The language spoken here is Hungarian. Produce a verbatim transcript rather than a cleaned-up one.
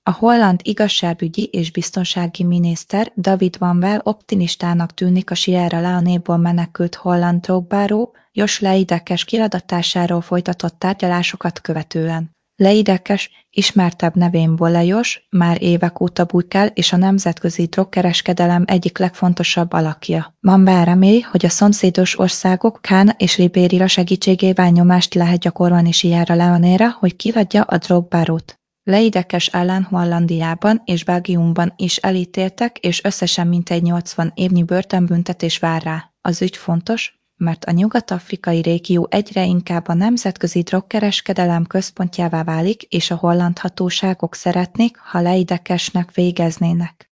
A holland igazságügyi és biztonsági miniszter David van Wel optimistának tűnik a Sierra Leone-ból menekült holland drogbáró Jos Leidekes kiadatásáról folytatott tárgyalásokat követően. Leidekes, ismertebb nevén Bollejos, már évek óta bujkál és a nemzetközi drogkereskedelem egyik legfontosabb alakja. Van Wel reméli, hogy a szomszédos országok Ghana és Libéria segítségével nyomást lehet gyakorolni Sierra Leone-ra, hogy kihagyja a drogbárót. Leidekes ellen Hollandiában és Belgiumban is elítéltek, és összesen mintegy nyolcvan évnyi börtönbüntetés vár rá. Az ügy fontos, mert a nyugat-afrikai régió egyre inkább a nemzetközi drogkereskedelem központjává válik, és a holland hatóságok szeretnék, ha Leidekesnek végeznének.